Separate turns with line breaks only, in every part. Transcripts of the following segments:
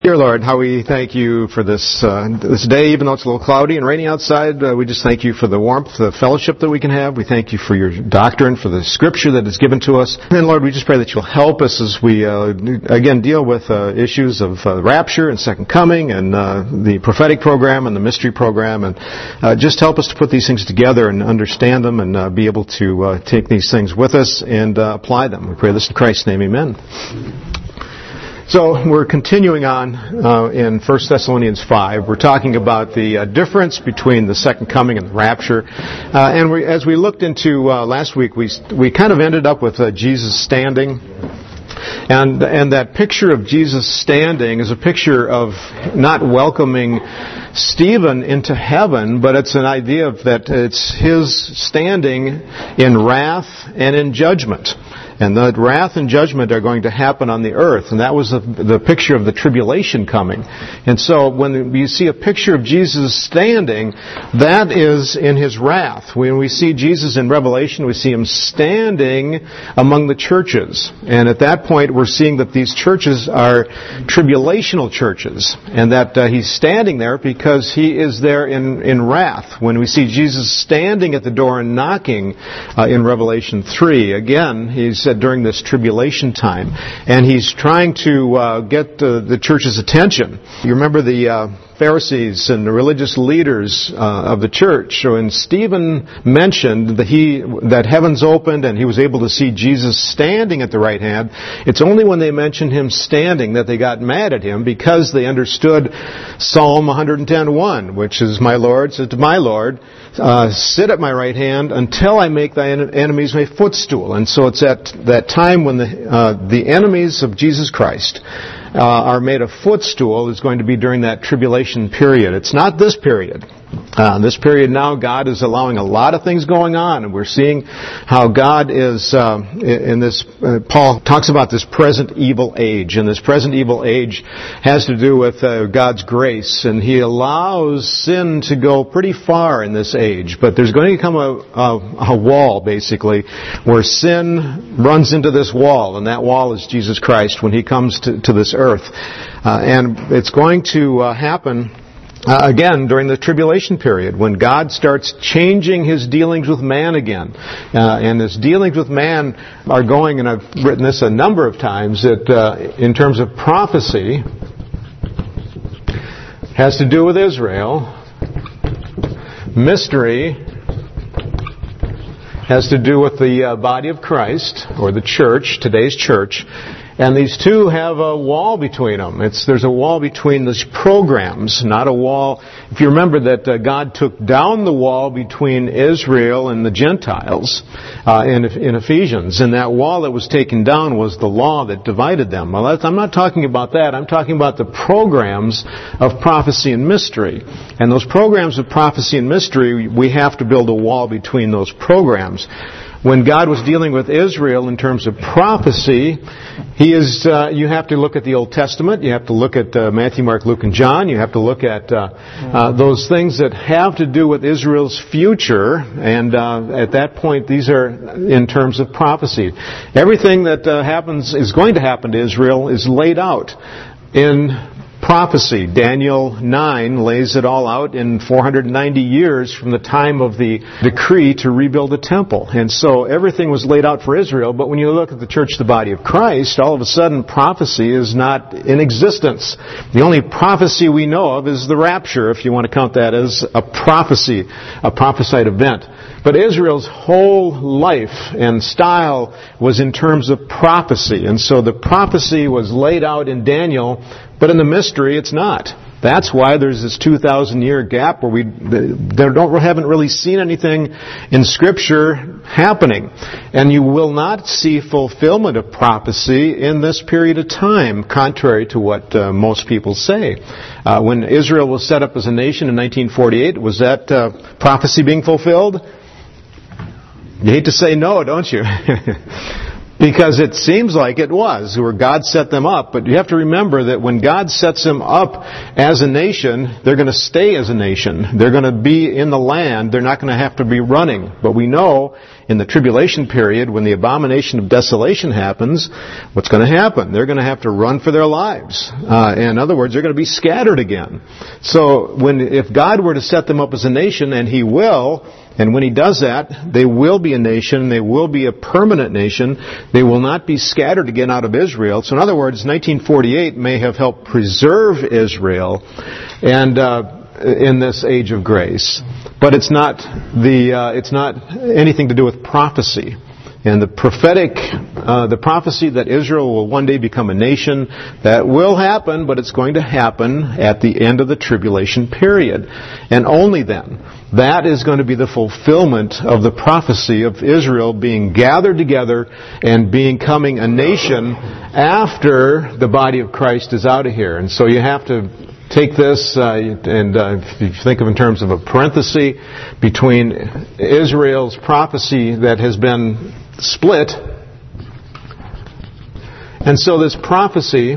Dear Lord, how we thank you for this day, even though it's a little cloudy and rainy outside. We just thank you for the warmth, the fellowship that we can have. We thank you for your doctrine, for the Scripture that is given to us. And Lord, we just pray that you'll help us as we, again, deal with issues of rapture and second coming and the prophetic program and the mystery program. And just help us to put these things together and understand them and be able to take these things with us and apply them. We pray this in Christ's name. Amen. So we're continuing on in 1 Thessalonians 5. We're talking about the difference between the second coming and the rapture. As we looked into last week, we kind of ended up with Jesus standing. And that picture of Jesus standing is a picture of not welcoming Stephen into heaven, but it's an idea of that it's his standing in wrath and in judgment. And the wrath and judgment are going to happen on the earth. And that was the picture of the tribulation coming. And so when you see a picture of Jesus standing, that is in his wrath. When we see Jesus in Revelation, we see him standing among the churches. And at that point, we're seeing that these churches are tribulational churches. And that he's standing there because he is there in wrath. When we see Jesus standing at the door and knocking in Revelation 3, again, he said during this tribulation time, and he's trying to get the church's attention. You remember the Pharisees and the religious leaders of the church. So when Stephen mentioned that heavens opened and he was able to see Jesus standing at the right hand, it's only when they mentioned him standing that they got mad at him, because they understood Psalm 110:1, which is, "My Lord said to my Lord, sit at my right hand until I make thy enemies my footstool." And so it's at that time when the enemies of Jesus Christ are made a footstool is going to be during that tribulation period. It's not this period. This period now, God is allowing a lot of things going on, and we're seeing how God is in this. Paul talks about this present evil age, and this present evil age has to do with God's grace, and He allows sin to go pretty far in this age. But there's going to come a wall, basically, where sin runs into this wall, and that wall is Jesus Christ when He comes to this earth, and it's going to happen. Again, during the tribulation period, when God starts changing His dealings with man again. And His dealings with man are going, and I've written this a number of times, that in terms of prophecy, has to do with Israel. Mystery has to do with the body of Christ, or the church, today's church. And these two have a wall between them. There's a wall between these programs, not a wall. If you remember that God took down the wall between Israel and the Gentiles in Ephesians, and that wall that was taken down was the law that divided them. Well, I'm not talking about that. I'm talking about the programs of prophecy and mystery. And those programs of prophecy and mystery, we have to build a wall between those programs. When God was dealing with Israel in terms of prophecy, you have to look at the Old Testament, you have to look at Matthew, Mark, Luke, and John, you have to look at those things that have to do with Israel's future, and at that point, these are in terms of prophecy. Everything that is going to happen to Israel is laid out in prophecy. Daniel 9 lays it all out in 490 years from the time of the decree to rebuild the temple. And so everything was laid out for Israel, but when you look at the church, the body of Christ, all of a sudden prophecy is not in existence. The only prophecy we know of is the rapture, if you want to count that as a prophecy, a prophesied event. But Israel's whole life and style was in terms of prophecy. And so the prophecy was laid out in Daniel, but in the mystery it's not. That's why there's this 2,000-year gap where we haven't really seen anything in Scripture happening. And you will not see fulfillment of prophecy in this period of time, contrary to what most people say. When Israel was set up as a nation in 1948, was that prophecy being fulfilled? You hate to say no, don't you? Because it seems like it was, where God set them up. But you have to remember that when God sets them up as a nation, they're going to stay as a nation. They're going to be in the land. They're not going to have to be running. But we know in the tribulation period, when the abomination of desolation happens, what's going to happen? They're going to have to run for their lives. In other words, they're going to be scattered again. So if God were to set them up as a nation, and He will, and when He does that, they will be a nation, they will be a permanent nation, they will not be scattered again out of Israel. So in other words, 1948 may have helped preserve Israel and in this age of grace. But it's not anything to do with prophecy. And the prophecy that Israel will one day become a nation, that will happen, but it's going to happen at the end of the tribulation period. And only then. That is going to be the fulfillment of the prophecy of Israel being gathered together and becoming a nation after the body of Christ is out of here. And so you have to take this, if you think of in terms of a parenthesis between Israel's prophecy that has been split. And so this prophecy,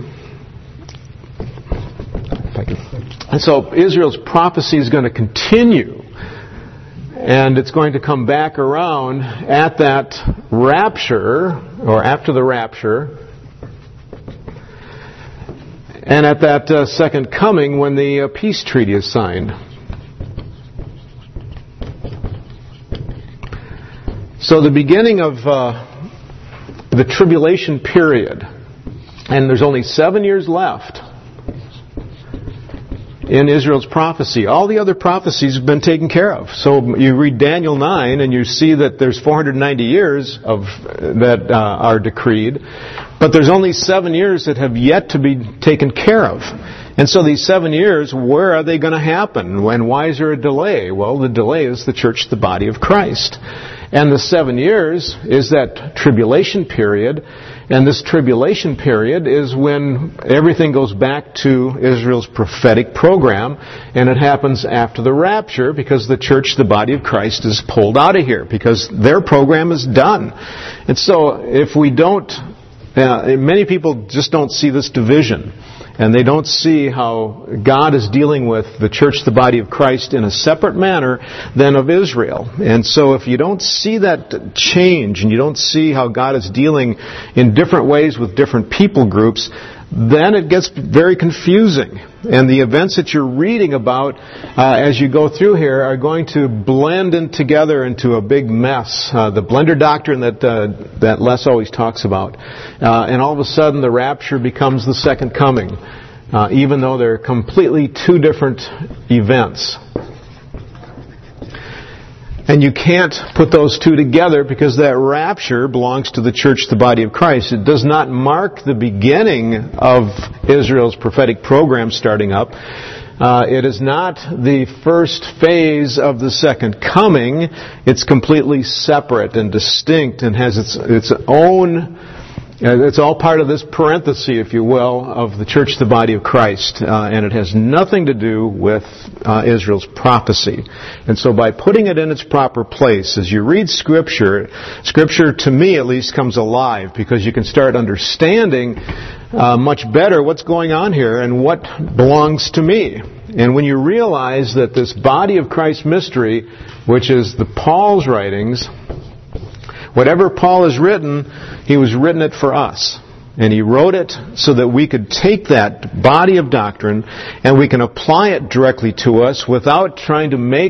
and so Israel's prophecy is going to continue. And it's going to come back around at that rapture, or after the rapture, and at that second coming when the peace treaty is signed. So the beginning of the tribulation period, and there's only 7 years left in Israel's prophecy. All the other prophecies have been taken care of. So you read Daniel 9 and you see that there's 490 years that are decreed, but there's only 7 years that have yet to be taken care of. And so these 7 years, where are they going to happen? And why is there a delay? Well, the delay is the church, the body of Christ. And the 7 years is that tribulation period. And this tribulation period is when everything goes back to Israel's prophetic program. And it happens after the rapture because the church, the body of Christ, is pulled out of here because their program is done. And so if we don't, many people just don't see this division. And they don't see how God is dealing with the church, the body of Christ, in a separate manner than of Israel. And so if you don't see that change, and you don't see how God is dealing in different ways with different people groups, then it gets very confusing. And the events that you're reading about as you go through here are going to blend in together into a big mess. The blender doctrine that Les always talks about. And all of a sudden the rapture becomes the second coming, even though they're completely two different events. And you can't put those two together because that rapture belongs to the church, the body of Christ. It does not mark the beginning of Israel's prophetic program starting up. It is not the first phase of the second coming. It's completely separate and distinct and has its own. It's all part of this parenthesis, if you will, of the church, the body of Christ. And it has nothing to do with Israel's prophecy. And so by putting it in its proper place, as you read Scripture to me at least comes alive because you can start understanding much better what's going on here and what belongs to me. And when you realize that this body of Christ mystery, which is Paul's writings, whatever Paul has written, he was written it for us. And he wrote it so that we could take that body of doctrine and we can apply it directly to us without trying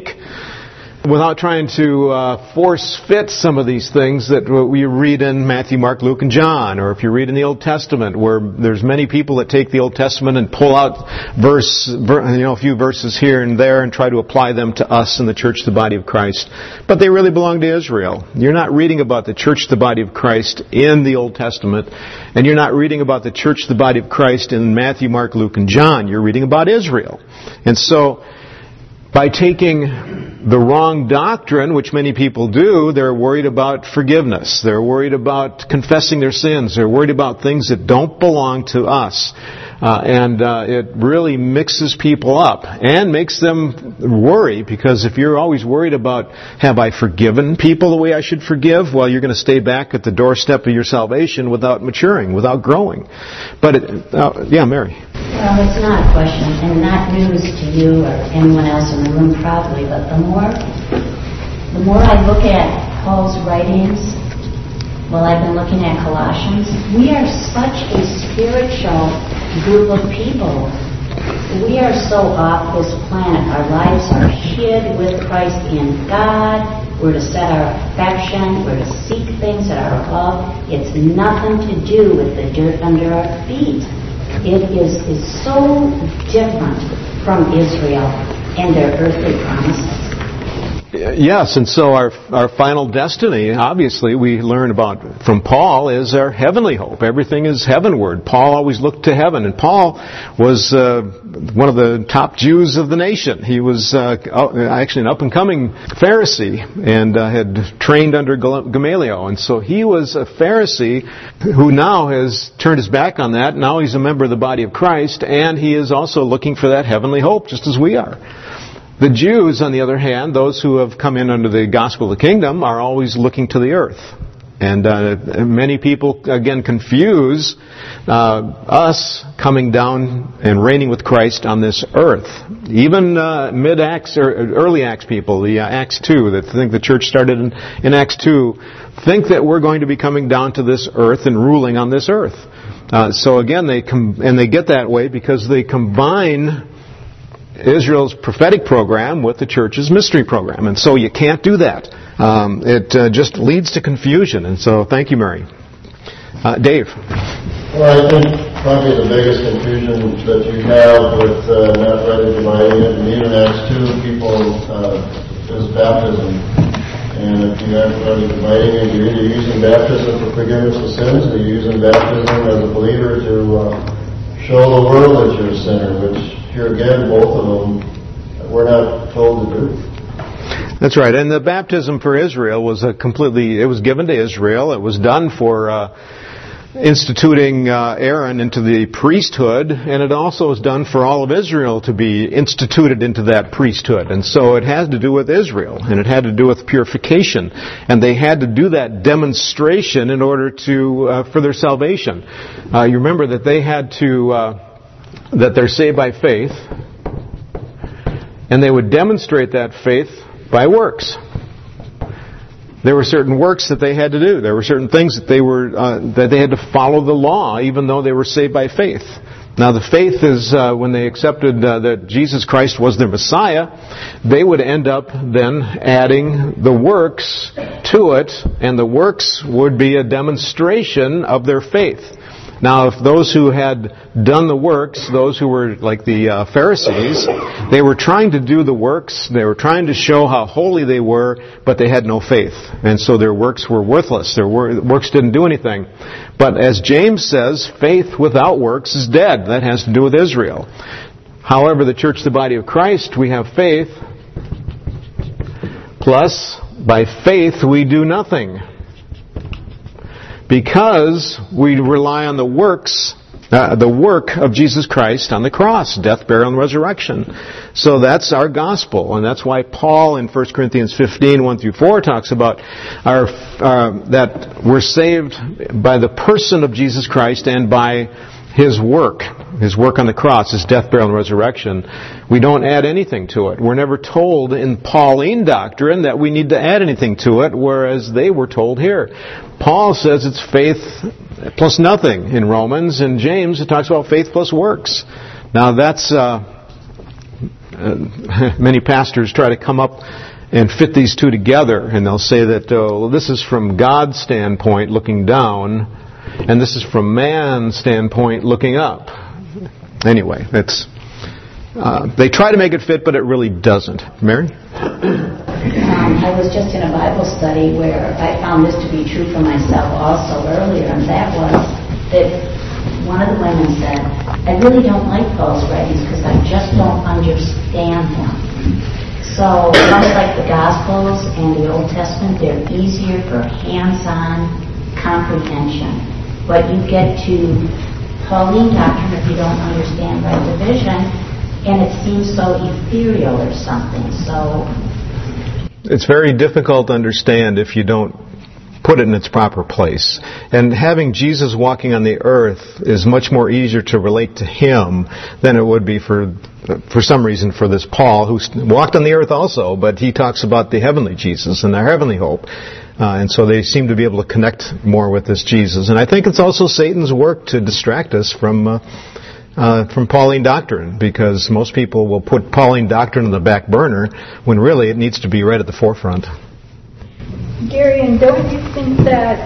to force fit some of these things that we read in Matthew, Mark, Luke, and John, or if you read in the Old Testament, where there's many people that take the Old Testament and pull out a few verses here and there and try to apply them to us in the church, the body of Christ. But they really belong to Israel. You're not reading about the church, the body of Christ in the Old Testament, and you're not reading about the church, the body of Christ in Matthew, Mark, Luke, and John. You're reading about Israel. And so, by taking the wrong doctrine, which many people do, they're worried about forgiveness. They're worried about confessing their sins. They're worried about things that don't belong to us. And it really mixes people up and makes them worry, because if you're always worried about, have I forgiven people the way I should forgive? Well, you're going to stay back at the doorstep of your salvation without maturing, without growing. But, yeah, Mary.
Well, it's not a question, and not news to you or anyone else in the room probably, but the more I look at Paul's writings, well, I've been looking at Colossians, we are such a spiritual group of people. We are so off this planet. Our lives are hid with Christ in God. We're to set our affection. We're to seek things that are above. It's nothing to do with the dirt under our feet. It is so different from Israel and their earthly promises.
Yes, and so our final destiny, obviously, we learn about from Paul, is our heavenly hope. Everything is heavenward. Paul always looked to heaven, and Paul was one of the top Jews of the nation. He was actually an up-and-coming Pharisee and had trained under Gamaliel, and so he was a Pharisee who now has turned his back on that. Now he's a member of the body of Christ, and he is also looking for that heavenly hope, just as we are. The Jews, on the other hand, those who have come in under the gospel of the kingdom, are always looking to the earth. And many people, again, confuse us coming down and reigning with Christ on this earth. Even mid-Acts or early Acts people, the Acts 2, that think the church started in Acts 2, think that we're going to be coming down to this earth and ruling on this earth. So again, they get that way because they combine Israel's prophetic program with the church's mystery program. And so you can't do that. It just leads to confusion. And so thank you, Mary. Dave.
Well, I think probably the biggest confusion that you have with not rightly dividing it, and even Acts 2, people, is baptism. And if you aren't rightly dividing it, you're either using baptism for forgiveness of sins, or you're using baptism as a believer to show the world that you're a sinner, which here again, both of them, we're not told to do.
That's right. And the baptism for Israel was it was given to Israel. It was done for instituting Aaron into the priesthood, and it also was done for all of Israel to be instituted into that priesthood. And so it has to do with Israel, and it had to do with purification. And they had to do that demonstration in order to for their salvation. You remember that they had to that they're saved by faith, and they would demonstrate that faith by works. There were certain works that they had to do. There were certain things that they had to follow the law, even though they were saved by faith. Now, the faith is when they accepted that Jesus Christ was their Messiah, they would end up then adding the works to it, and the works would be a demonstration of their faith. Now, if those who had done the works, those who were like the Pharisees, they were trying to do the works, they were trying to show how holy they were, but they had no faith. And so their works were worthless. Their works didn't do anything. But as James says, faith without works is dead. That has to do with Israel. However, the church, the body of Christ, we have faith, plus by faith we do nothing. Because we rely on the works, the work of Jesus Christ on the cross, death, burial, and resurrection. So that's our gospel, and that's why Paul in 1 Corinthians 15, 1 through 4 talks about that we're saved by the person of Jesus Christ and by His work on the cross, His death, burial, and resurrection. We don't add anything to it. We're never told in Pauline doctrine that we need to add anything to it, whereas they were told here. Paul says it's faith plus nothing in Romans, and James, it talks about faith plus works. Now that's, many pastors try to come up and fit these two together, and they'll say that, well, this is from God's standpoint looking down, and this is from man's standpoint looking up. Anyway, that's they try to make it fit, but it really doesn't. Mary?
I was just in a Bible study where I found this to be true for myself also earlier, and that was that one of the women said, I really don't like Paul's writings because I just don't understand them. So, much like the Gospels and the Old Testament, they're easier for hands-on comprehension. But you get to Pauline doctrine if you don't understand right division, and it seems so ethereal or something. So
it's very difficult to understand if you don't put it in its proper place. And having Jesus walking on the earth is much more easier to relate to Him than it would be for some reason for this Paul, who walked on the earth also, but he talks about the heavenly Jesus and our heavenly hope. And so they seem to be able to connect more with this Jesus. And I think it's also Satan's work to distract us from Pauline doctrine, because most people will put Pauline doctrine on the back burner when really it needs to be right at the forefront.
Gary, and don't you think that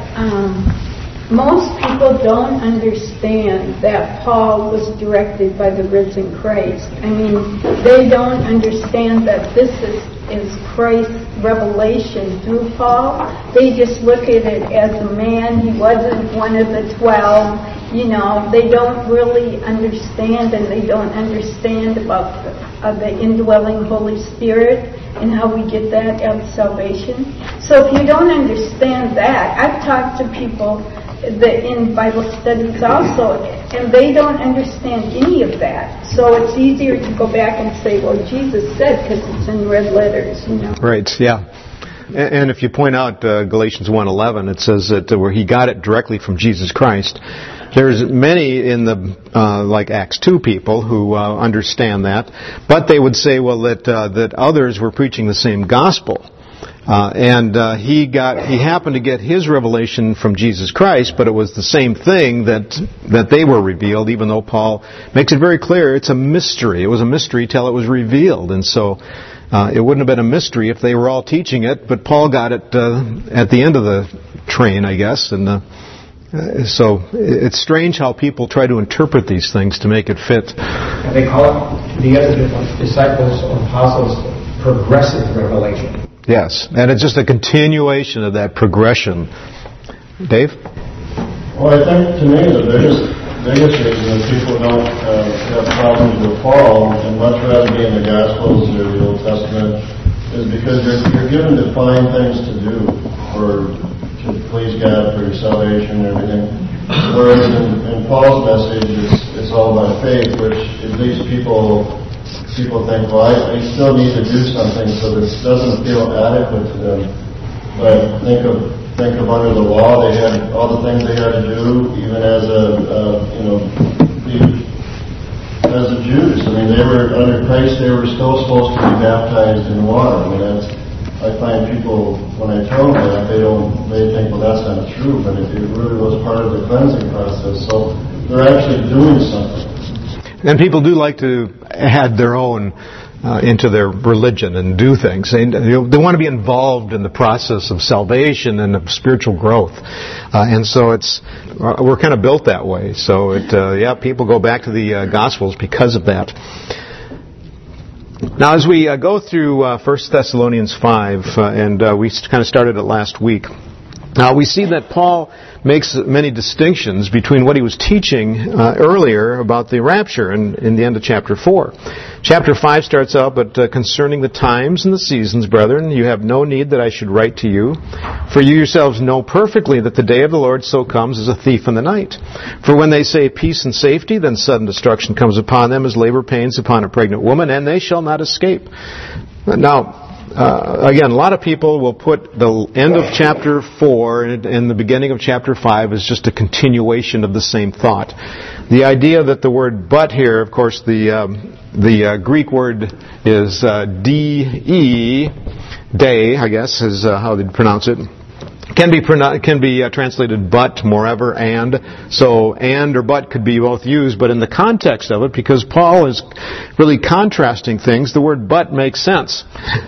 most people don't understand that Paul was directed by the risen Christ? I mean, they don't understand that this is Christ's revelation through Paul. They just look at it as a man. He wasn't one of the 12. You know, they don't really understand, and they don't understand about the indwelling Holy Spirit and how we get that out of salvation. So if you don't understand that, I've talked to people that in Bible studies also, and they don't understand any of that. So it's easier to go back and say, well, Jesus said, because it's in red letters, you know.
Right, yeah. And if you point out Galatians 1:11, it says that where he got it directly from Jesus Christ. There's many in the like Acts 2 people who understand that, but they would say, well, that others were preaching the same gospel, and he happened to get his revelation from Jesus Christ, but it was the same thing that they were revealed, even though Paul makes it very clear it's a mystery. It was a mystery till it was revealed, and so it wouldn't have been a mystery if they were all teaching it, but Paul got it at the end of the train, I guess, and. So it's strange how people try to interpret these things to make it fit.
And they call it, the other disciples or apostles, progressive revelation.
Yes, and it's just a continuation of that progression. Dave?
Well, I think to me the biggest reason that people don't have problems with Paul and much rather be in the Gospels or the Old Testament is because you're given to find things to do to please God for your salvation and everything. Whereas in Paul's message, it's all about faith, which at least people think, well, I still need to do something, so this doesn't feel adequate to them. But think of under the law, they had all the things they had to do, even as a Jews. I mean, they were under Christ. They were still supposed to be baptized in water. I mean, I find people, when I tell them that, they think, well, that's not true, but it really was part of the cleansing process. So they're actually doing something.
And people do like to add their own into their religion and do things. They want to be involved in the process of salvation and of spiritual growth. And so we're kind of built that way. So people go back to the Gospels because of that. Now, as we go through 1 Thessalonians 5, and we kind of started it last week, we see that Paul makes many distinctions between what he was teaching earlier about the rapture in the end of chapter 4. Chapter 5 starts out, but concerning the times and the seasons, brethren, you have no need that I should write to you, for you yourselves know perfectly that the day of the Lord so comes as a thief in the night. For when they say peace and safety, then sudden destruction comes upon them as labor pains upon a pregnant woman, and they shall not escape. Now, again, a lot of people will put the end of chapter 4 and the beginning of chapter 5 as just a continuation of the same thought. The idea that the word "but" here, of course, the Greek word is de, day, I guess, is how they pronounce it. Can be translated but, moreover, and. So and or but could be both used, but in the context of it, because Paul is really contrasting things, the word but makes sense.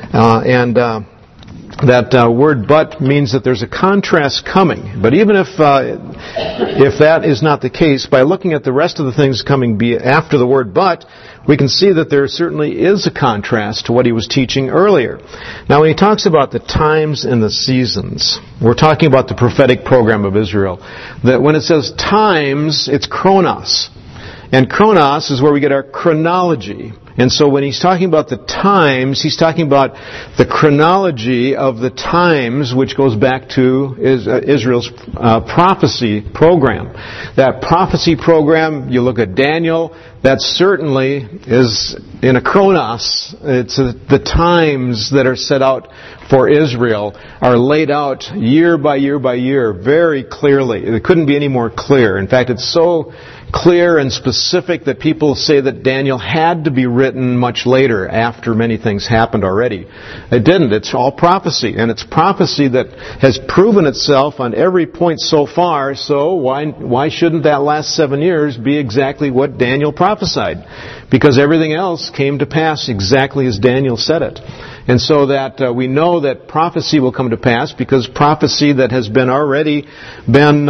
That word but means that there's a contrast coming. But even if that is not the case, by looking at the rest of the things coming after the word but, we can see that there certainly is a contrast to what he was teaching earlier. Now, when he talks about the times and the seasons, we're talking about the prophetic program of Israel. That when it says times, it's chronos. And chronos is where we get our chronology. And so when he's talking about the times, he's talking about the chronology of the times, which goes back to Israel's prophecy program. That prophecy program, you look at Daniel, that certainly is in a chronos. It's the times that are set out for Israel are laid out year by year by year very clearly. It couldn't be any more clear. In fact, it's so clear and specific that people say that Daniel had to be written much later, after many things happened already. It didn't. It's all prophecy, and it's prophecy that has proven itself on every point so far, so why shouldn't that last 7 years be exactly what Daniel prophesied? Because everything else came to pass exactly as Daniel said it. And so that we know that prophecy will come to pass because prophecy that has been already been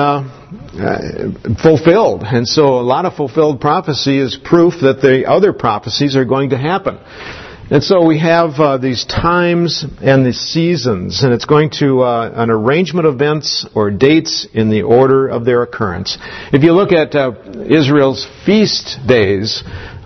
fulfilled. And so a lot of fulfilled prophecy is proof that the other prophecies are going to happen. And so we have these times and the seasons, and it's going to an arrangement of events or dates in the order of their occurrence. If you look at Israel's feast days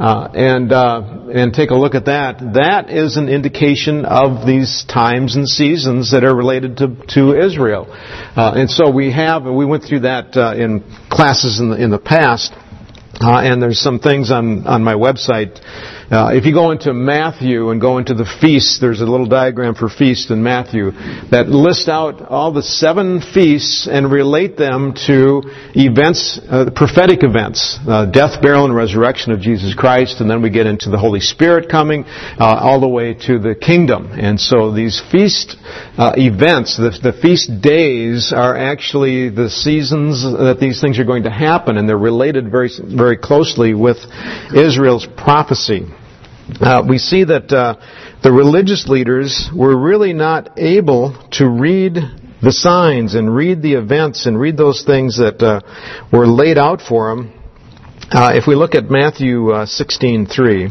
and take a look at that, that is an indication of these times and seasons that are related to Israel. And so we went through that in classes in the past, and there's some things on my website. If you go into Matthew and go into the feasts, there's a little diagram for feasts in Matthew that lists out all the 7 feasts and relate them to events, prophetic events, death, burial, and resurrection of Jesus Christ, and then we get into the Holy Spirit coming all the way to the kingdom. And so these feast events, the feast days, are actually the seasons that these things are going to happen, and they're related very, very closely with Israel's prophecy. We see that the religious leaders were really not able to read the signs and read the events and read those things that were laid out for them. If we look at Matthew 16:3,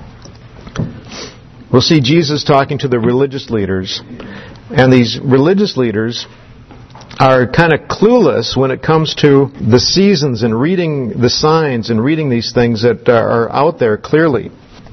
we'll see Jesus talking to the religious leaders. And these religious leaders are kind of clueless when it comes to the seasons and reading the signs and reading these things that are out there clearly.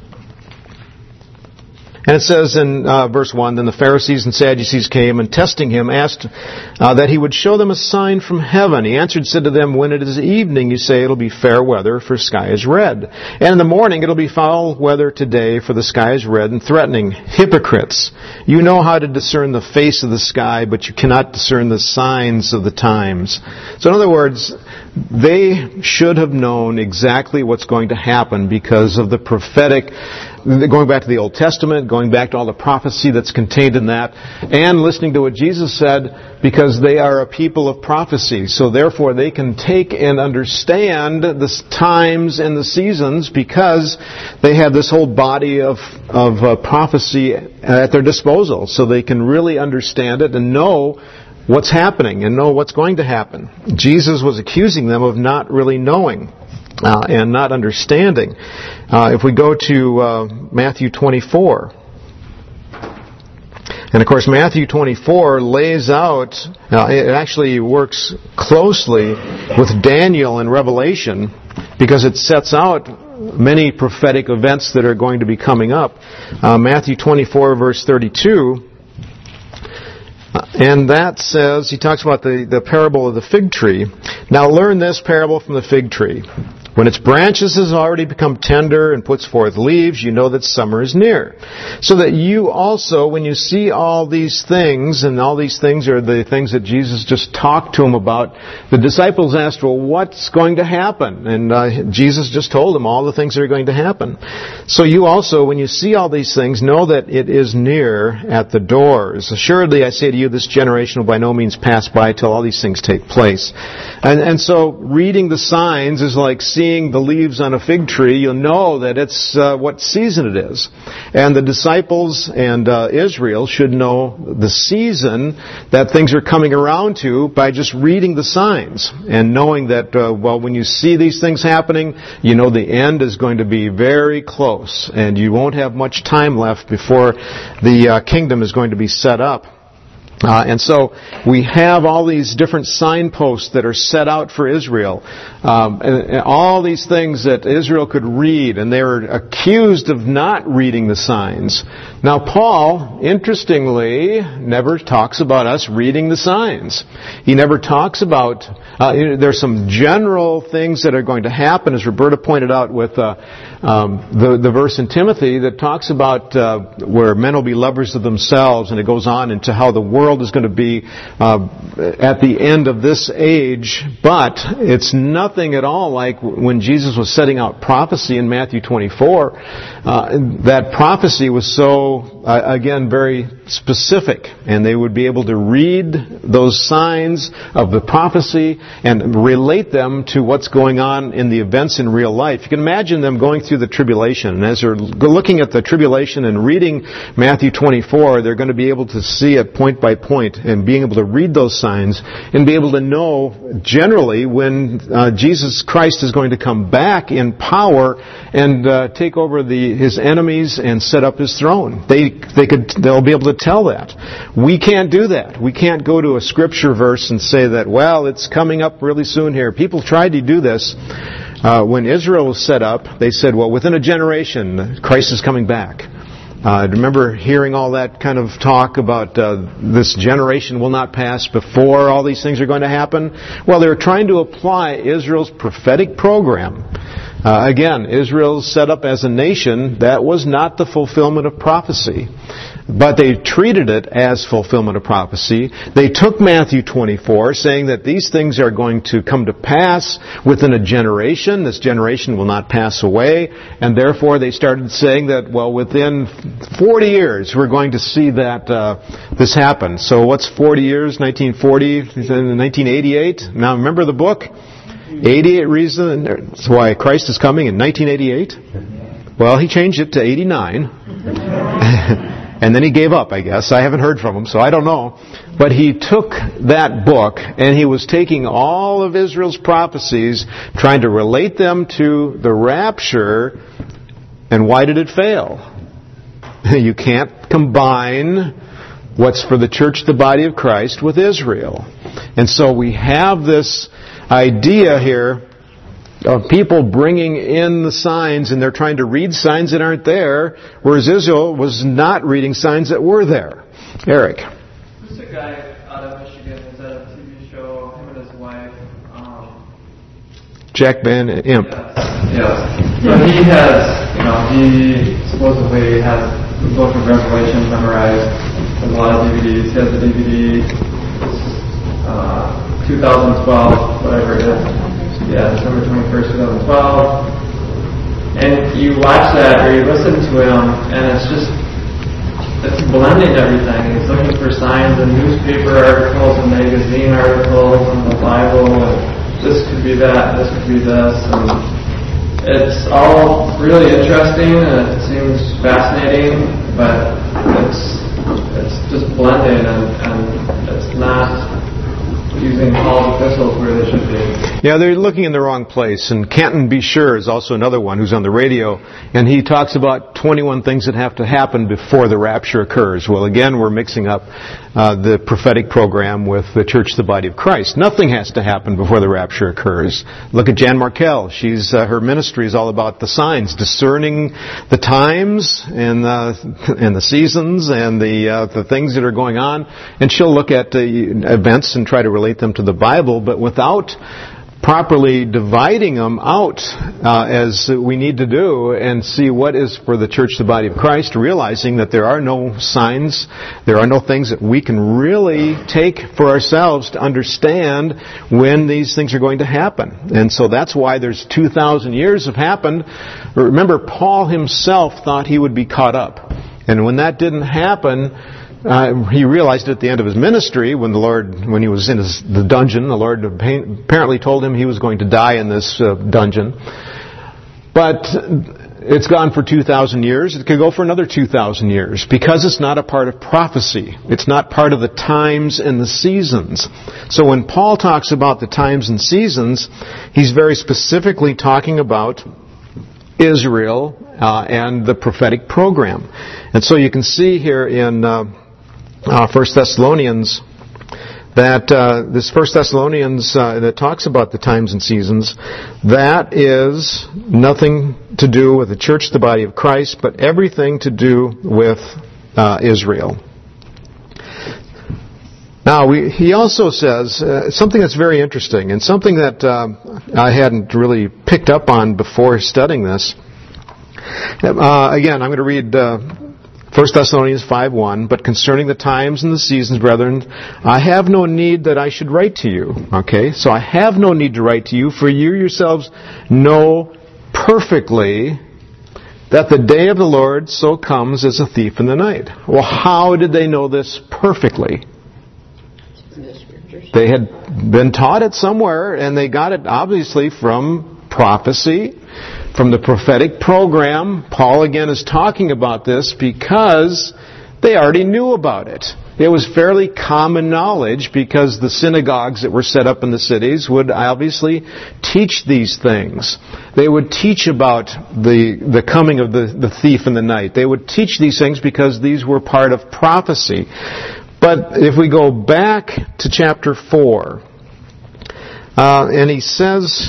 And it says in verse 1, Then the Pharisees and Sadducees came, and testing him, asked that he would show them a sign from heaven. He answered, said to them, When it is evening, you say it'll be fair weather, for sky is red. And in the morning it'll be foul weather today, for the sky is red and threatening. Hypocrites! You know how to discern the face of the sky, but you cannot discern the signs of the times. So in other words, they should have known exactly what's going to happen because of the prophetic, going back to the Old Testament, going back to all the prophecy that's contained in that, and listening to what Jesus said, because they are a people of prophecy. So therefore they can take and understand the times and the seasons because they have this whole body of prophecy at their disposal. So they can really understand it and know what's happening and know what's going to happen. Jesus was accusing them of not really knowing and not understanding. If we go to Matthew 24, and of course Matthew 24 lays out, it actually works closely with Daniel and Revelation because it sets out many prophetic events that are going to be coming up. Matthew 24 verse 32, and that says, he talks about the parable of the fig tree. Now learn this parable from the fig tree. When its branches has already become tender and puts forth leaves, you know that summer is near. So that you also, when you see all these things, and all these things are the things that Jesus just talked to them about, the disciples asked, well, what's going to happen? And Jesus just told them all the things that are going to happen. So you also, when you see all these things, know that it is near at the doors. Assuredly, I say to you, this generation will by no means pass by till all these things take place. And so reading the signs is like seeing the leaves on a fig tree. You'll know that it's what season it is. And the disciples and Israel should know the season that things are coming around to by just reading the signs and knowing that, when you see these things happening, you know the end is going to be very close and you won't have much time left before the kingdom is going to be set up. And so we have all these different signposts that are set out for Israel. And all these things that Israel could read, and they were accused of not reading the signs. Now Paul, interestingly, never talks about us reading the signs. He never talks about, there's some general things that are going to happen, as Roberta pointed out with the verse in Timothy that talks about where men will be lovers of themselves, and it goes on into how the world is going to be at the end of this age. But it's nothing at all like when Jesus was setting out prophecy in Matthew 24. That prophecy was so, again, very specific, and they would be able to read those signs of the prophecy and relate them to what's going on in the events in real life. You can imagine them going through the tribulation, and as they're looking at the tribulation and reading Matthew 24, they're going to be able to see it point by point and being able to read those signs and be able to know generally when Jesus Christ is going to come back in power and take over his enemies and set up his throne. They'll be able to tell that. We can't do that. We can't go to a scripture verse and say that, well, it's coming up really soon here. People tried to do this. When Israel was set up, they said, well, within a generation, Christ is coming back. I remember hearing all that kind of talk about this generation will not pass before all these things are going to happen. Well, they were trying to apply Israel's prophetic program. Again, Israel's set up as a nation. That was not the fulfillment of prophecy. But they treated it as fulfillment of prophecy. They took Matthew 24, saying that these things are going to come to pass within a generation. This generation will not pass away. And therefore they started saying that, well, within 40 years we're going to see that this happen. So what's 40 years? 1940, 1988? Now remember the book? 88 reason. That's why Christ is coming in 1988. Well, he changed it to 89. And then he gave up, I guess. I haven't heard from him, so I don't know. But he took that book, and he was taking all of Israel's prophecies, trying to relate them to the rapture, and why did it fail? You can't combine what's for the church, the body of Christ, with Israel. And so we have this idea here of people bringing in the signs, and they're trying to read signs that aren't there, whereas Israel was not reading signs that were there. Eric.
There's a guy out of Michigan who's at a TV show, him and his wife.
Jack Van Imp.
Yes. But he has, he supposedly has the book of Revelation memorized, has a lot of DVDs. He has a DVD, 2012, whatever it is. Yeah, December 21st, 2012. And you watch that or you listen to him, and it's blending everything. He's looking for signs in newspaper articles and magazine articles and the Bible, and this could be that, this could be this. And it's all really interesting, and it seems fascinating, but it's just blending, and it's not using Paul's epistles where they should be.
Yeah, they're looking in the wrong place. And Canton B. Sure is also another one who's on the radio, and he talks about 21 things that have to happen before the rapture occurs. Well, again, we're mixing up the prophetic program with the church, the body of Christ. Nothing has to happen before the rapture occurs. Look at Jan Markell. Her ministry is all about the signs, discerning the times and the seasons and the things that are going on. And she'll look at the events and try to relate them to the Bible, but without properly dividing them out as we need to do and see what is for the church, the body of Christ, realizing that there are no signs, there are no things that we can really take for ourselves to understand when these things are going to happen. And so that's why there's 2,000 years have happened. Remember, Paul himself thought he would be caught up. And when that didn't happen, he realized at the end of his ministry, when he was in the dungeon, the Lord apparently told him he was going to die in this dungeon. But it's gone for 2,000 years. It could go for another 2,000 years because it's not a part of prophecy. It's not part of the times and the seasons. So when Paul talks about the times and seasons, he's very specifically talking about Israel and the prophetic program. And so you can see here in 1 Thessalonians, that this 1 Thessalonians that talks about the times and seasons, that is nothing to do with the church, the body of Christ, but everything to do with Israel. Now, he also says something that's very interesting, and something that I hadn't really picked up on before studying this. Again, I'm going to read 1 Thessalonians 5:1, "But concerning the times and the seasons, brethren, I have no need that I should write to you." Okay, so I have no need to write to you, for you yourselves know perfectly that the day of the Lord so comes as a thief in the night. Well, how did they know this perfectly? They had been taught it somewhere, and they got it obviously from prophecy, from the prophetic program. Paul again is talking about this because they already knew about it. It was fairly common knowledge because the synagogues that were set up in the cities would obviously teach these things. They would teach about the coming of the thief in the night. They would teach these things because these were part of prophecy. But if we go back to chapter 4, and he says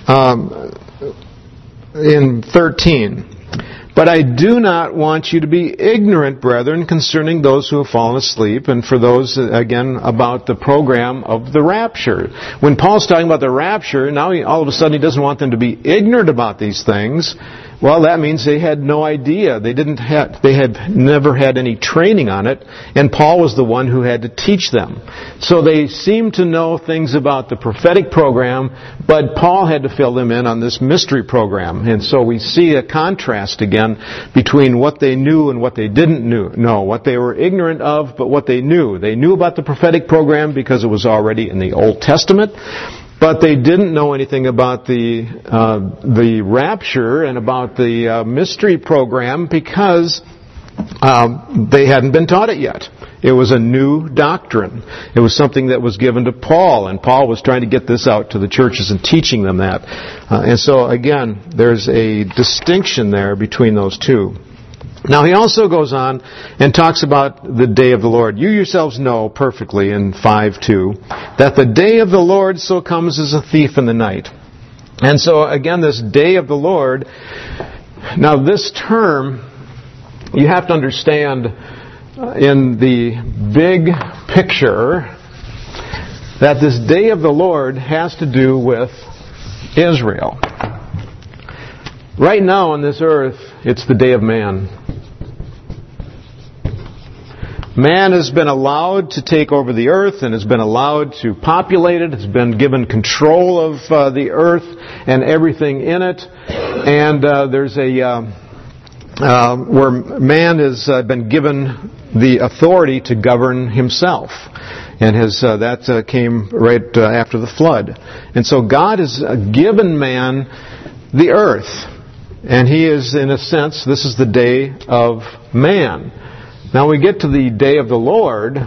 in 13, "But I do not want you to be ignorant, brethren, concerning those who have fallen asleep," and for those, again, about the program of the rapture. When Paul's talking about the rapture, now all of a sudden he doesn't want them to be ignorant about these things. Well, that means they had no idea. They had never had any training on it, and Paul was the one who had to teach them. So they seemed to know things about the prophetic program, but Paul had to fill them in on this mystery program. And so we see a contrast again between what they knew and what they didn't know. What they were ignorant of, but what they knew. They knew about the prophetic program because it was already in the Old Testament. But they didn't know anything about the rapture and about the mystery program because they hadn't been taught it yet. It was a new doctrine. It was something that was given to Paul, and Paul was trying to get this out to the churches and teaching them that. And so, again, there's a distinction there between those two. Now, he also goes on and talks about the day of the Lord. "You yourselves know perfectly," in 5:2, "that the day of the Lord so comes as a thief in the night." And so, again, this day of the Lord, now this term, you have to understand in the big picture that this day of the Lord has to do with Israel. Right now on this earth, it's the day of man. Man has been allowed to take over the earth and has been allowed to populate it. Has been given control of the earth and everything in it. And there's where man has been given the authority to govern himself. And that came right after the flood. And so God has given man the earth. And he is, in a sense, this is the day of man. Now we get to the day of the Lord,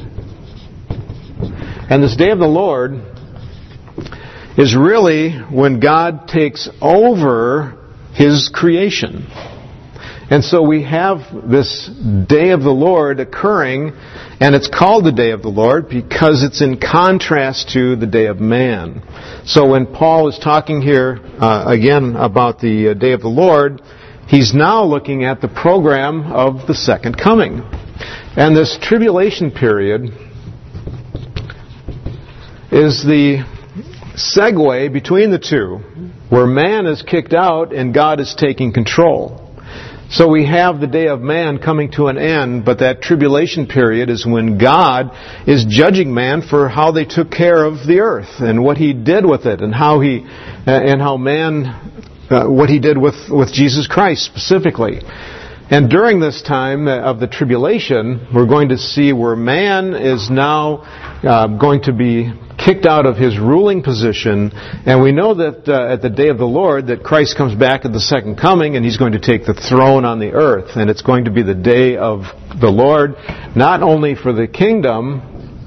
and this day of the Lord is really when God takes over His creation. And so we have this day of the Lord occurring, and it's called the day of the Lord because it's in contrast to the day of man. So when Paul is talking here again about the day of the Lord, he's now looking at the program of the second coming. And this tribulation period is the segue between the two, where man is kicked out and God is taking control. So we have the day of man coming to an end, but that tribulation period is when God is judging man for how they took care of the earth and what He did with it, and how what He did with Jesus Christ specifically. And during this time of the tribulation, we're going to see where man is now going to be kicked out of his ruling position. And we know that at the day of the Lord that Christ comes back at the second coming, and He's going to take the throne on the earth. And it's going to be the day of the Lord, not only for the kingdom,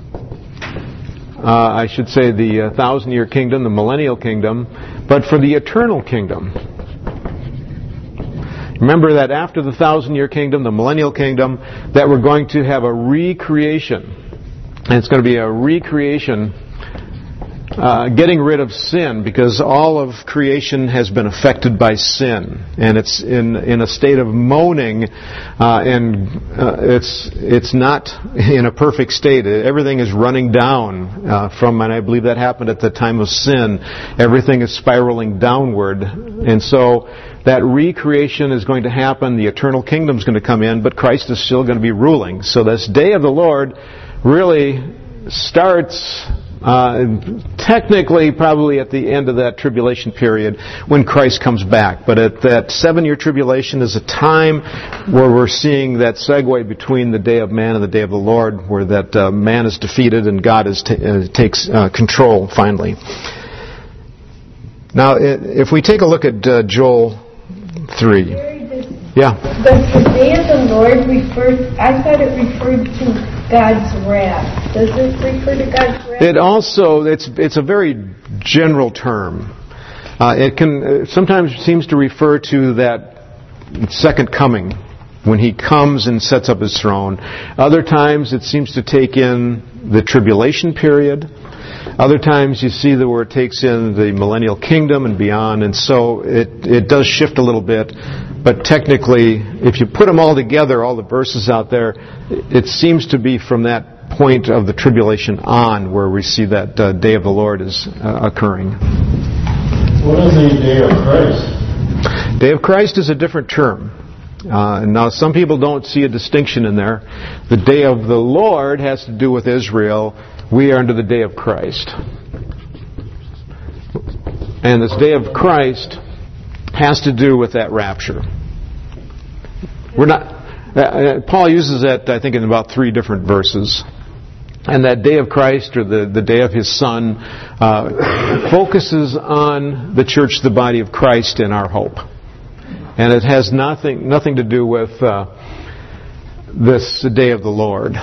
I should say the 1,000-year kingdom, the millennial kingdom, but for the eternal kingdom. Remember that after the 1,000-year kingdom, the millennial kingdom, that we're going to have a recreation. And it's going to be a recreation, getting rid of sin, because all of creation has been affected by sin, and it's in a state of moaning, and it's not in a perfect state. Everything is running down and I believe that happened at the time of sin. Everything is spiraling downward, and so that recreation is going to happen. The eternal kingdom is going to come in, but Christ is still going to be ruling. So this day of the Lord really starts technically probably at the end of that tribulation period when Christ comes back. But at that 7-year tribulation is a time where we're seeing that segue between the day of man and the day of the Lord, where that man is defeated and God takes control finally. Now, if we take a look at Joel 3. Yeah.
Does the day of the Lord I thought it referred to God's wrath. Does it refer to God's wrath?
It also, it's a very general term. It can sometimes seems to refer to that second coming, when He comes and sets up His throne. Other times it seems to take in the tribulation period. Other times you see that where it takes in the millennial kingdom and beyond, and so it does shift a little bit. But technically, if you put them all together, all the verses out there, it seems to be from that point of the tribulation on where we see that day of the Lord is occurring.
What is the day of Christ?
Day of Christ is a different term. Now, some people don't see a distinction in there. The day of the Lord has to do with Israel. We are under the day of Christ. And this day of Christ has to do with that rapture. We're not. Paul uses that, I think, in about 3 different verses. And that day of Christ, or the day of His Son, focuses on the church, the body of Christ, and our hope. And it has nothing to do with this day of the Lord.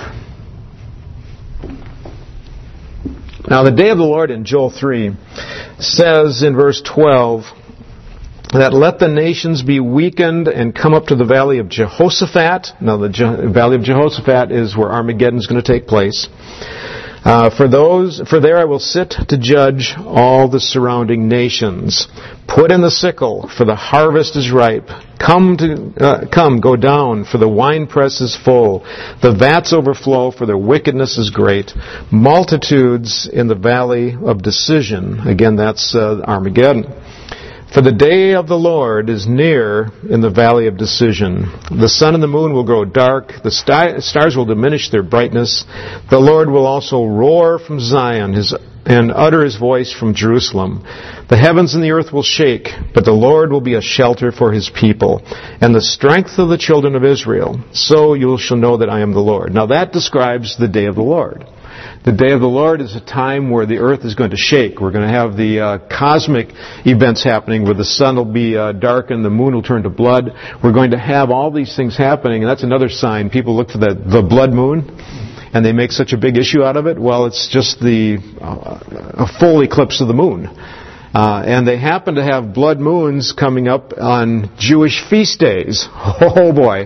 Now, the day of the Lord in Joel 3 says in verse 12 that let the nations be weakened and come up to the valley of Jehoshaphat. Now, the valley of Jehoshaphat is where Armageddon is going to take place. For there I will sit to judge all the surrounding nations. Put in the sickle, for the harvest is ripe. Come, go down, for the winepress is full. The vats overflow, for their wickedness is great. Multitudes in the valley of decision. Again, that's Armageddon. For the day of the Lord is near in the valley of decision. The sun and the moon will grow dark. The stars will diminish their brightness. The Lord will also roar from Zion and utter His voice from Jerusalem. The heavens and the earth will shake, but the Lord will be a shelter for His people and the strength of the children of Israel. So you shall know that I am the Lord. Now that describes the day of the Lord. The day of the Lord is a time where the earth is going to shake. We're going to have the cosmic events happening where the sun will be darkened, the moon will turn to blood. We're going to have all these things happening, and that's another sign. People look for the blood moon, and they make such a big issue out of it. Well, it's just a full eclipse of the moon. And they happen to have blood moons coming up on Jewish feast days. Oh boy.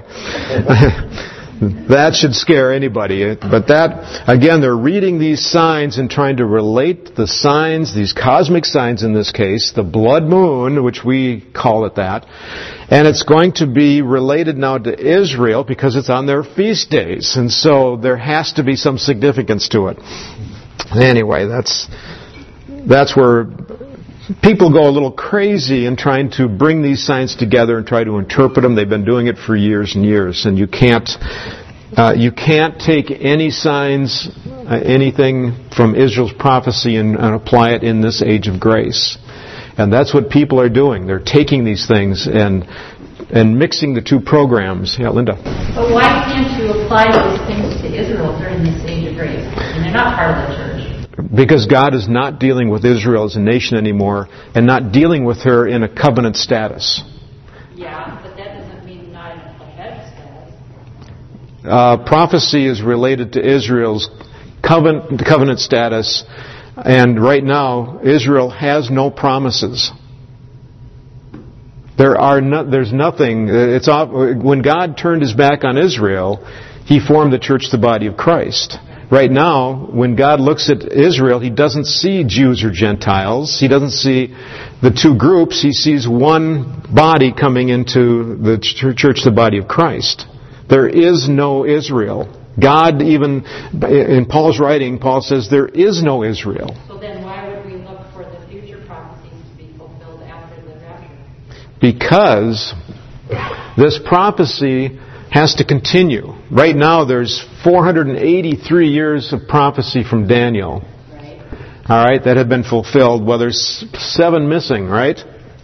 That should scare anybody. But that, again, they're reading these signs and trying to relate the signs, these cosmic signs in this case, the blood moon, which we call it that, and it's going to be related now to Israel because it's on their feast days. And so there has to be some significance to it. Anyway, that's where people go a little crazy in trying to bring these signs together and try to interpret them. They've been doing it for years and years, and you can't take any signs, anything from Israel's prophecy and apply it in this age of grace. And that's what people are doing. They're taking these things and mixing the two programs. Yeah, Linda.
But why can't you apply those things to Israel during this age of grace? And they're not part of the church.
Because God is not dealing with Israel as a nation anymore and not dealing with her in a covenant status.
Yeah, but that doesn't mean not in a covenant status.
Prophecy is related to Israel's covenant status, and right now Israel has no promises. There's nothing. When God turned His back on Israel, He formed the church, the body of Christ. Right now, when God looks at Israel, He doesn't see Jews or Gentiles. He doesn't see the two groups. He sees one body coming into the church, the body of Christ. There is no Israel. God, even in Paul's writing, Paul says there is no Israel.
So then why would we look for the future prophecies to be fulfilled after the rapture?
Because this prophecy has to continue. Right now there's 483 years of prophecy from Daniel.
Right.
All right, that have been fulfilled. Well, there's 7 missing, right?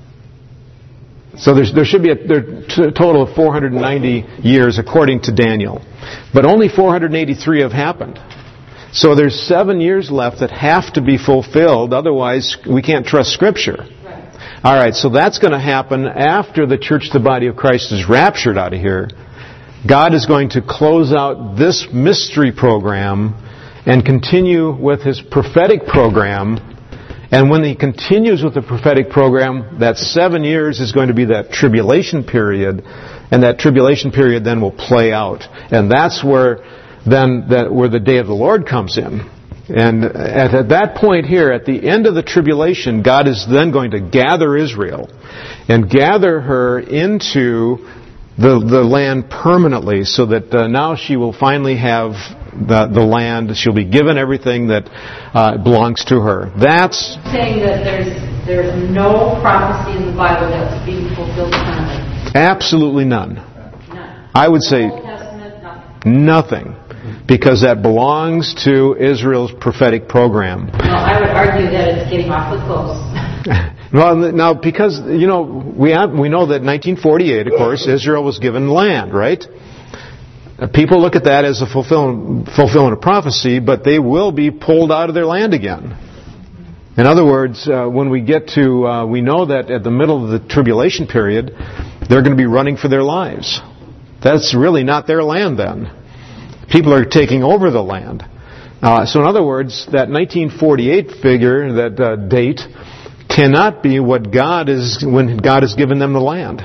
So there should be a total of 490 years according to Daniel. But only 483 have happened. So there's 7 years left that have to be fulfilled, otherwise we can't trust Scripture.
Right.
All right, so that's going to happen after the church, the body of Christ, is raptured out of here. God is going to close out this mystery program and continue with His prophetic program. And when He continues with the prophetic program, that 7 years is going to be that tribulation period, and that tribulation period then will play out. And that's where the day of the Lord comes in. And at that point here, at the end of the tribulation, God is then going to gather Israel and gather her into the land permanently, so that now she will finally have the land. She'll be given everything that belongs to her. That's
Saying that there's no prophecy in the Bible that's being fulfilled currently.
absolutely none.
None.
I would say
Old Testament, nothing.
nothing, because that belongs to Israel's prophetic program.
No, I would argue that it's getting awfully close.
Well, now, because, we know that in 1948, of course, Israel was given land, right? People look at that as a fulfillment of prophecy, but they will be pulled out of their land again. In other words, when we get to, we know that at the middle of the tribulation period, they're going to be running for their lives. That's really not their land then. People are taking over the land. So in other words, that 1948 figure, that date, cannot be what when God has given them the land.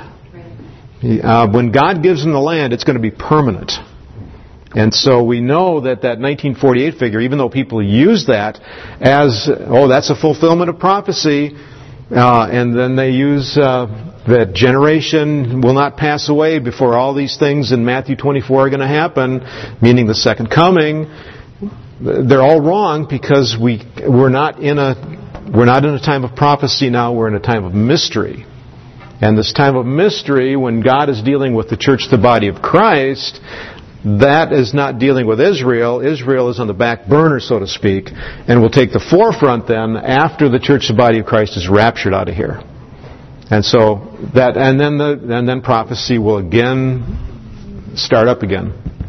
When God gives them the land, it's going to be permanent. And so we know that 1948 figure, even though people use that as, that's a fulfillment of prophecy, and then they use that generation will not pass away before all these things in Matthew 24 are going to happen, meaning the second coming. They're all wrong, because we're not in a time of prophecy now. We're in a time of mystery. And this time of mystery, when God is dealing with the church, the body of Christ, that is not dealing with Israel. Israel is on the back burner, so to speak, and will take the forefront then after the church, the body of Christ, is raptured out of here. And so and then prophecy will again start up again.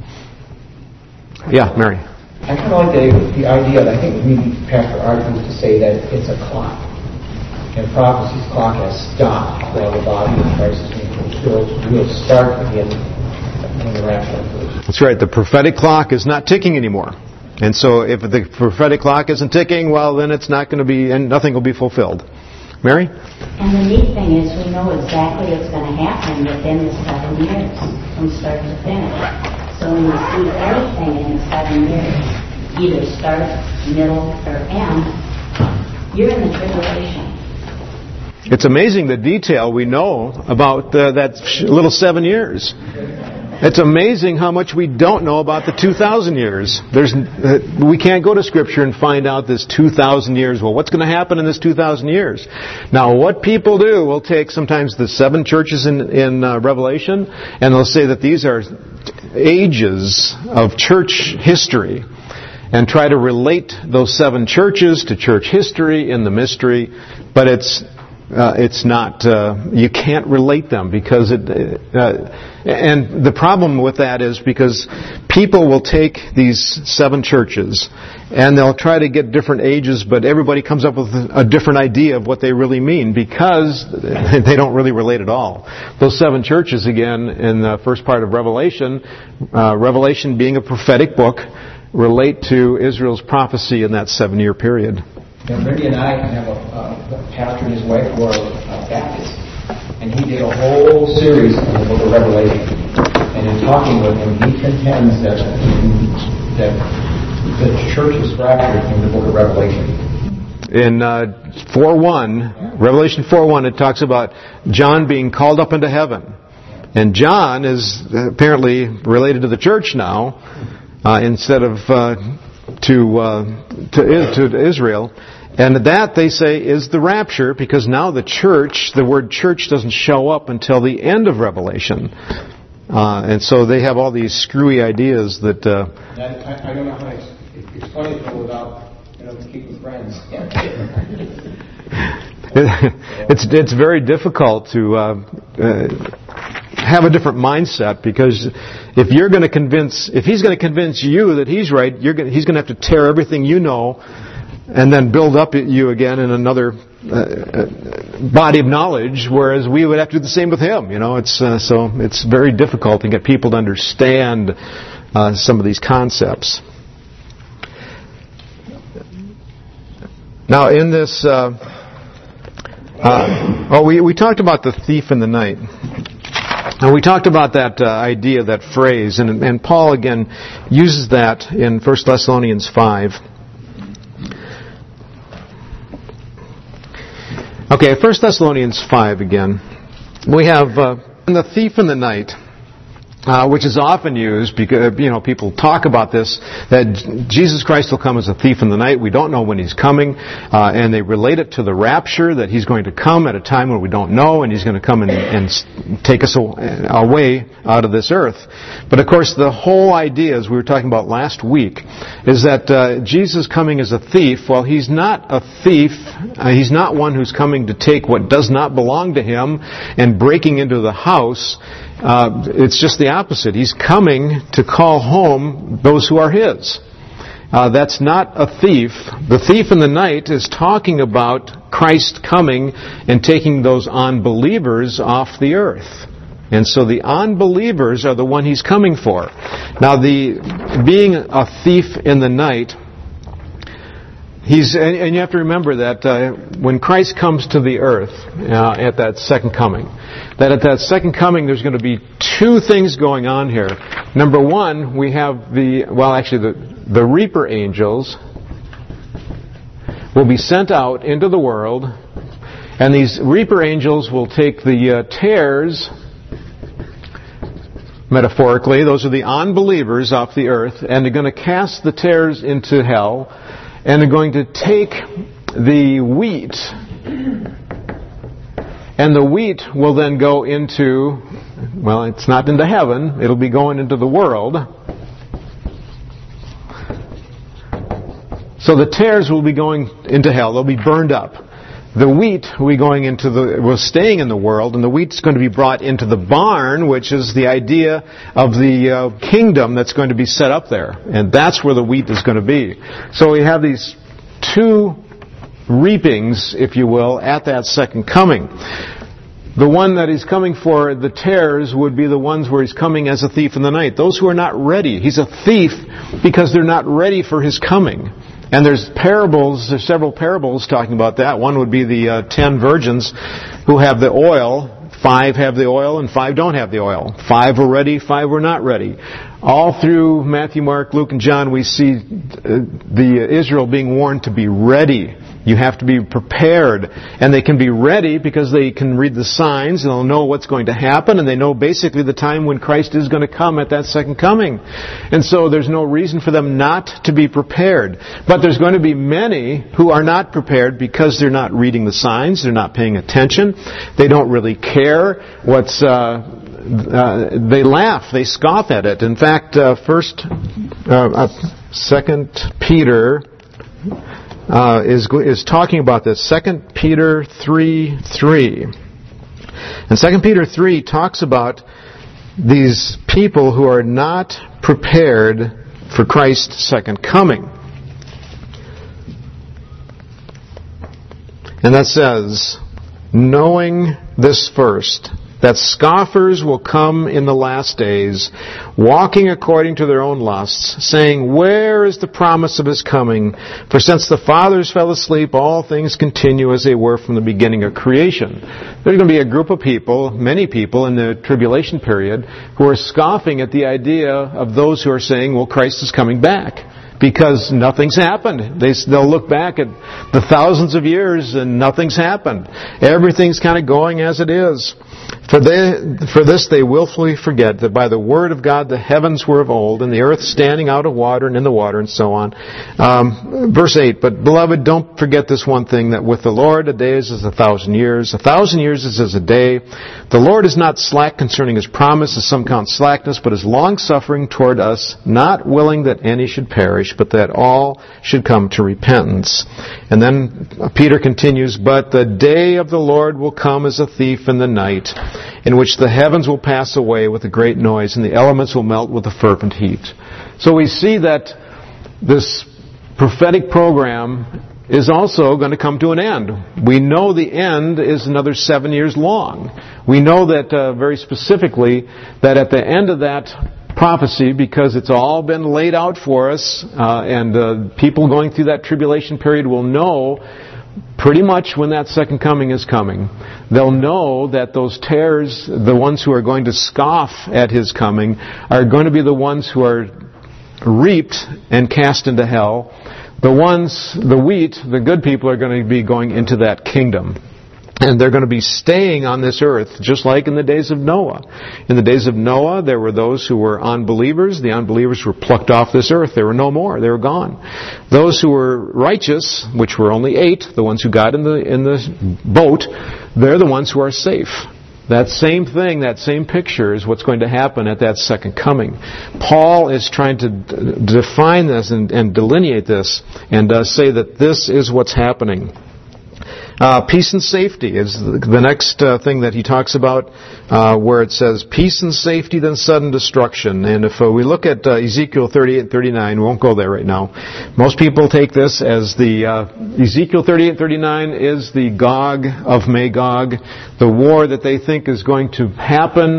Yeah, Mary.
I kind of like the idea that I think maybe Pastor argues to say that it's a clock. And prophecy's clock has stopped while the body of Christ is being fulfilled. We'll start again when the rapture occurs.
That's right. The prophetic clock is not ticking anymore. And so if the prophetic clock isn't ticking, well, then it's not going to be, and nothing will be fulfilled. Mary?
And the neat thing is we know exactly what's going to happen within the 7 years, from start to finish. So when you see everything in the 7 years, either start, middle, or end, you're in the tribulation.
It's amazing the detail we know about that little 7 years. It's amazing how much we don't know about the 2,000 years. We can't go to Scripture and find out this 2,000 years. Well, what's going to happen in this 2,000 years? Now, what people do will take sometimes the 7 churches in Revelation, and they'll say that these are ages of church history, and try to relate those 7 churches to church history in the mystery, but it's not, you can't relate them, because and the problem with that is because people will take these 7 churches and they'll try to get different ages, but everybody comes up with a different idea of what they really mean, because they don't really relate at all. Those 7 churches, again, in the first part of Revelation, Revelation being a prophetic book, relate to Israel's prophecy in that 7-year period.
Now, Randy and I have a pastor and his wife who are Baptists. And he did a whole series on the book of Revelation. And in talking with him, he contends that the church was raptured in the book of Revelation.
In 4:1, Revelation 4:1, it talks about John being called up into heaven. And John is apparently related to the church now, instead of to Israel. And that, they say, is the rapture, because now the word church doesn't show up until the end of Revelation. And so they have all these screwy ideas that...
I don't know how to explain it without keeping friends.
It's very difficult to have a different mindset, because if he's going to convince you that he's right, he's going to have to tear everything you know and then build up you again in another body of knowledge, whereas we would have to do the same with him. So it's very difficult to get people to understand some of these concepts. Now, in this, we talked about the thief in the night. And we talked about that idea, that phrase, and Paul again uses that in 1 Thessalonians 5. Okay, 1 Thessalonians 5 again. We have the thief in the night, which is often used because, people talk about this, that Jesus Christ will come as a thief in the night. We don't know when he's coming, and they relate it to the rapture, that he's going to come at a time when we don't know, and he's going to come and take us away out of this earth. But of course, the whole idea, as we were talking about last week, is that Jesus coming as a thief, well, he's not a thief. He's not one who's coming to take what does not belong to him and breaking into the house. It's just the opposite. He's coming to call home those who are his. That's not a thief. The thief in the night is talking about Christ coming and taking those unbelievers off the earth. And so the unbelievers are the one he's coming for. Now, being a thief in the night, and you have to remember that when Christ comes to the earth at that second coming, there's going to be two things going on here. Number one, we have the reaper angels will be sent out into the world, and these reaper angels will take the tares, metaphorically, those are the unbelievers off the earth, and they're going to cast the tares into hell, and they're going to take the wheat, and the wheat will then go into, it's not into heaven, it'll be going into the world. So the tares will be going into hell, they'll be burned up. The wheat will staying in the world, and the wheat's going to be brought into the barn, which is the idea of the kingdom that's going to be set up there. And that's where the wheat is going to be. So we have these two reapings, if you will, at that second coming. The one that he's coming for, the tares, would be the ones where he's coming as a thief in the night. Those who are not ready. He's a thief because they're not ready for his coming. And there's several parables talking about that. One would be the 10 virgins who have the oil. 5 have the oil and 5 don't have the oil. 5 were ready, 5 were not ready. All through Matthew, Mark, Luke, and John, we see the Israel being warned to be ready. You have to be prepared. And they can be ready because they can read the signs and they'll know what's going to happen, and they know basically the time when Christ is going to come at that second coming. And so there's no reason for them not to be prepared. But there's going to be many who are not prepared because they're not reading the signs, they're not paying attention, they don't really care they laugh, they scoff at it. In fact, 2 Peter is talking about this. 2 Peter 3:3. And 2 Peter 3 talks about these people who are not prepared for Christ's second coming. And that says, knowing this first, that scoffers will come in the last days, walking according to their own lusts, saying, where is the promise of His coming? For since the fathers fell asleep, all things continue as they were from the beginning of creation. There's going to be a group of people, many people in the tribulation period, who are scoffing at the idea of those who are saying, well, Christ is coming back. Because nothing's happened. They'll look back at the thousands of years and nothing's happened. Everything's kind of going as it is. For this they willfully forget that by the word of God the heavens were of old, and the earth standing out of water and in the water, and so on. Verse 8, but beloved, don't forget this one thing, that with the Lord a day is as 1,000 years. 1,000 years is as a day. The Lord is not slack concerning His promise, as some count slackness, but is long-suffering toward us, not willing that any should perish, but that all should come to repentance. And then Peter continues, but the day of the Lord will come as a thief in the night, in which the heavens will pass away with a great noise, and the elements will melt with a fervent heat. So we see that this prophetic program is also going to come to an end. We know the end is another 7 years long. We know that very specifically that at the end of that prophecy, because it's all been laid out for us, and people going through that tribulation period will know pretty much when that second coming is coming. They'll know that those tares, the ones who are going to scoff at His coming, are going to be the ones who are reaped and cast into hell. The wheat, the good people, are going to be going into that kingdom. And they're going to be staying on this earth, just like in the days of Noah. In the days of Noah, there were those who were unbelievers. The unbelievers were plucked off this earth. There were no more. They were gone. Those who were righteous, which were only 8, the ones who got in the boat, they're the ones who are safe. That same thing, that same picture is what's going to happen at that second coming. Paul is trying to define this and delineate this and say that this is what's happening. Peace and safety is the next thing that he talks about, where it says, peace and safety, then sudden destruction. And if we look at Ezekiel 38 and 39, we won't go there right now. Most people take this as the Ezekiel 38 and 39 is the Gog of Magog, the war that they think is going to happen.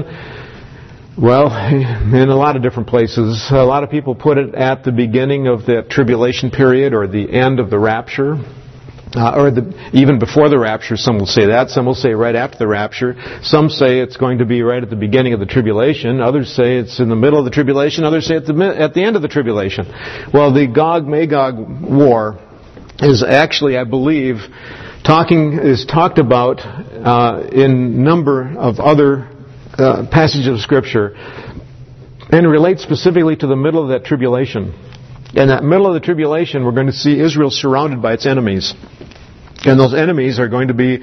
Well, in a lot of different places. A lot of people put it at the beginning of the tribulation period or the end of the rapture. Even before the rapture, some will say that. Some will say right after the rapture. Some say it's going to be right at the beginning of the tribulation. Others say it's in the middle of the tribulation. Others say at the end of the tribulation. Well, the Gog-Magog war is actually, I believe, talked about in a number of other passages of Scripture, and relates specifically to the middle of that tribulation. In that middle of the tribulation, we're going to see Israel surrounded by its enemies. And those enemies are going to be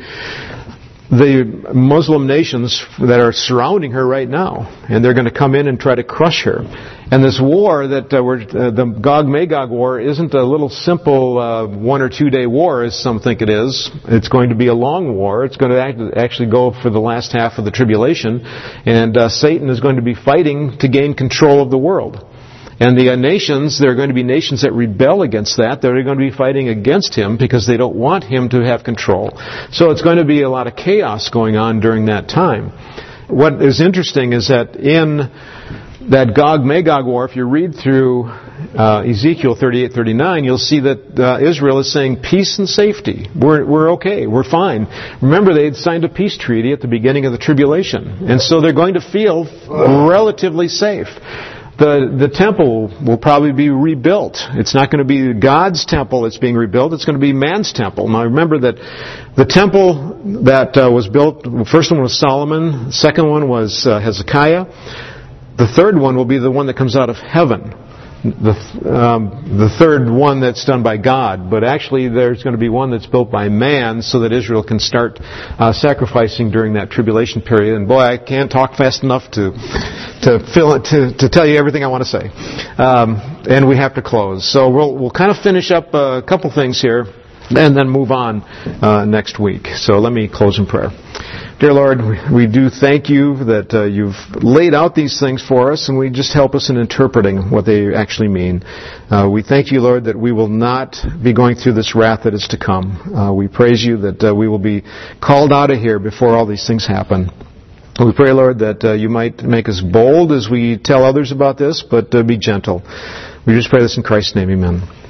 the Muslim nations that are surrounding her right now. And they're going to come in and try to crush her. And this war that the Gog-Magog war isn't a little simple 1 or 2 day war as some think it is. It's going to be a long war. It's going to actually go for the last half of the tribulation. And Satan is going to be fighting to gain control of the world. And the nations, there are going to be nations that rebel against that. They're going to be fighting against him because they don't want him to have control. So it's going to be a lot of chaos going on during that time. What is interesting is that in that Gog-Magog war, if you read through Ezekiel 38-39, you'll see that Israel is saying peace and safety. We're okay. We're fine. Remember, they had signed a peace treaty at the beginning of the tribulation. And so they're going to feel relatively safe. The temple will probably be rebuilt. It's not going to be God's temple that's being rebuilt. It's going to be man's temple. Now remember that the temple that was built, the first one was Solomon, the second one was Hezekiah. The third one will be the one that comes out of heaven. The third one that's done by God, but actually there's going to be one that's built by man so that Israel can start sacrificing during that tribulation period. And boy, I can't talk fast enough to tell you everything I want to say. And we have to close. So we'll kind of finish up a couple things here and then move on next week. So let me close in prayer. Dear Lord, we do thank you that you've laid out these things for us, and we just help us in interpreting what they actually mean. We thank you, Lord, that we will not be going through this wrath that is to come. We praise you that we will be called out of here before all these things happen. We pray, Lord, that you might make us bold as we tell others about this, but be gentle. We just pray this in Christ's name. Amen.